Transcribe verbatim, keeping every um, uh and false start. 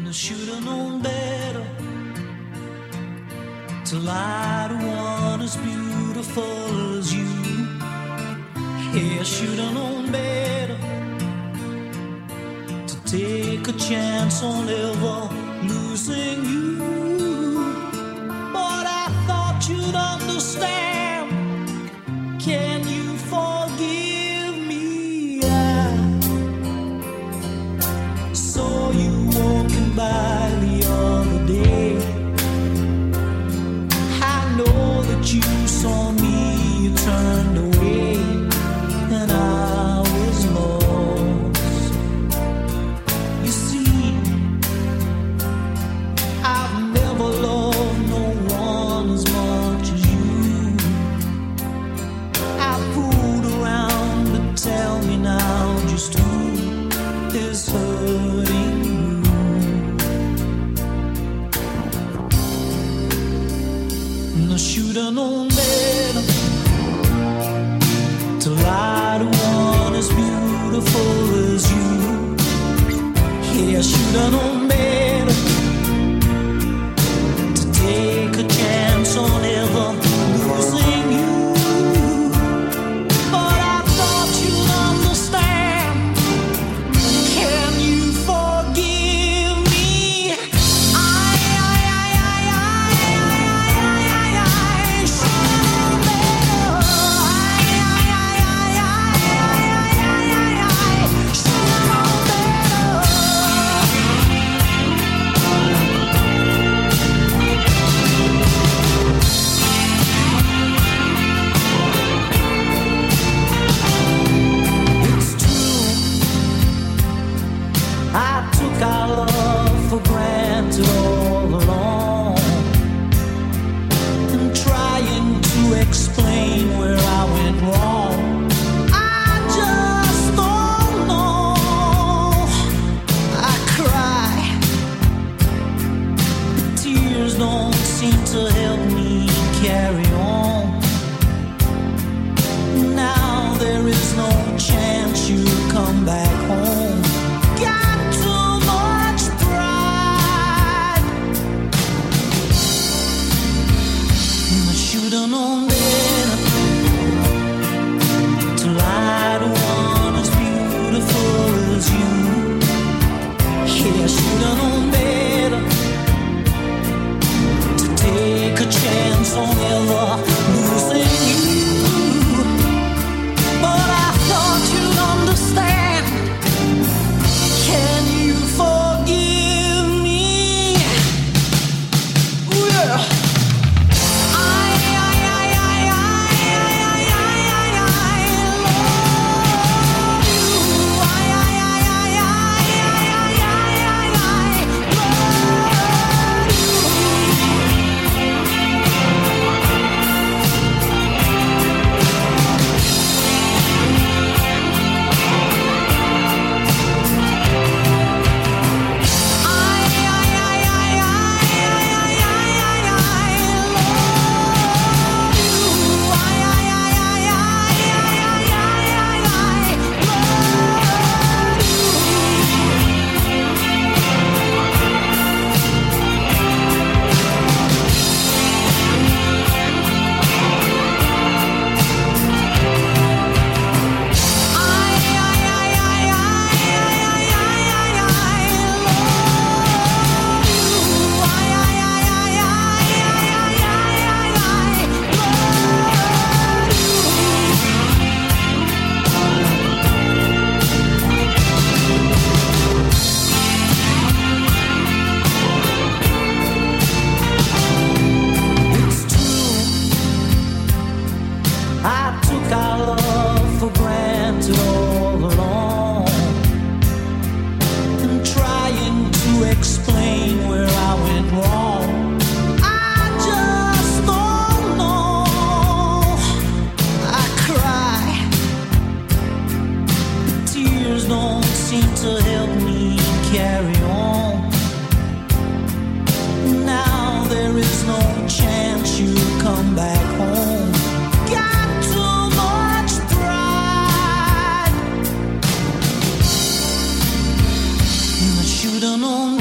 I should've known better to lie to one as beautiful as you. Yeah, I should've known better to take a chance on ever losing you. But I thought you'd understand. Can you forgive me? I saw you walking by the other day. I know that you saw me, you turned away, and I was lost. You see, I've never loved no one as much as you. I fooled around, but tell me now just who is hurting you. And I should've known better to lie to one as beautiful as you. Yeah, I should've known better to take a chance on ever losing you. But I thought you'd understand. Can you forgive me? I, I, I, I, I, I, I, I should've known better. I, I, I, I, I, I, I, I should've known better. It's true, I took our love for granted all along, and trying to explain where I went wrong. I just don't know. I cry, but tears don't seem to help me carry on. Now there is no chance you'll come back home. Got too much pride. I should've known better to lie to one as beautiful as you. Yeah, I should've known better to take a chance on ever losing you. But I thought you'd understand. Can you forgive me? Ooh, yeah. I, I, I, I, I, I, I, I, I love you. I, I, I, I, I, I, I, I, I love should've known